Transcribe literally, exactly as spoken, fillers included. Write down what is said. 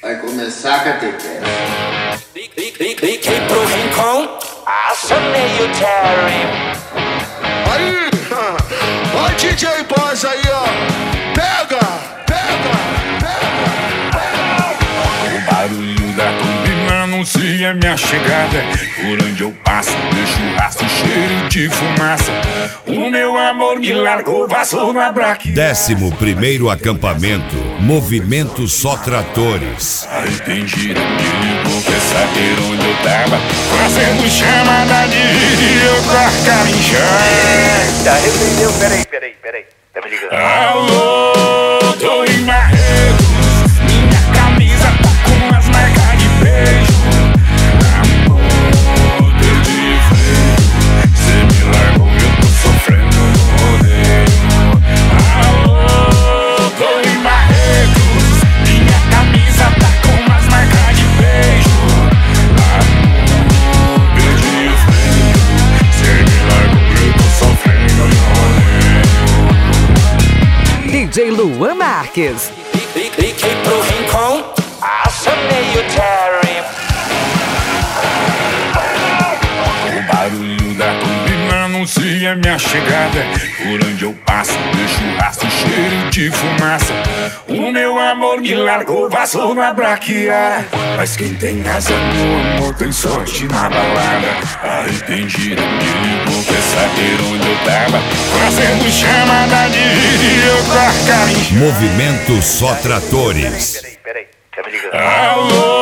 Vai começar a catequese. Cliquei pro rincão, acionei o Terry. Aí, ó D J Boss aí, ó. Pega, pega, pega, pega. O barulho da turbina anuncia minha chegada. Por onde eu passo, deixo rastro, cheiro de fumaça. O meu amor me largou, vazou na braque. Décimo primeiro acampamento, movimento só tratores. Arrependido, me ligou, quer saber onde eu tava. Fazendo chamada de vídeo pra carinchar. Tá, arrependeu, peraí, peraí, peraí. Tá me ligando? Alô, tô em Marretos. Minha camisa tá com as marcas de beijo. Amor, deu de freio. Cê me largou, eu tô sofrendo no rodeio. Alô, tô em Marretos. Minha camisa tá com as marcas de beijo. Amor, deu de freio. Cê me largou, eu tô sofrendo no rodeio. D J Luan Marques. Cliquei pro rincão, acionei o Terry. O barulho da turbina anuncia minha chegada. Por onde eu passo, deixo rastro, cheiro de fumaça. O meu amor me largou, vazou na braquiara. Mas quem tem asa no amor tem sorte na balada. Arrependido, me ligou, quer saber onde eu tava. Fazendo chamada de vídeo pra carinchar. Movimento só tratores. Peraí, peraí, tá me ligando? Alô,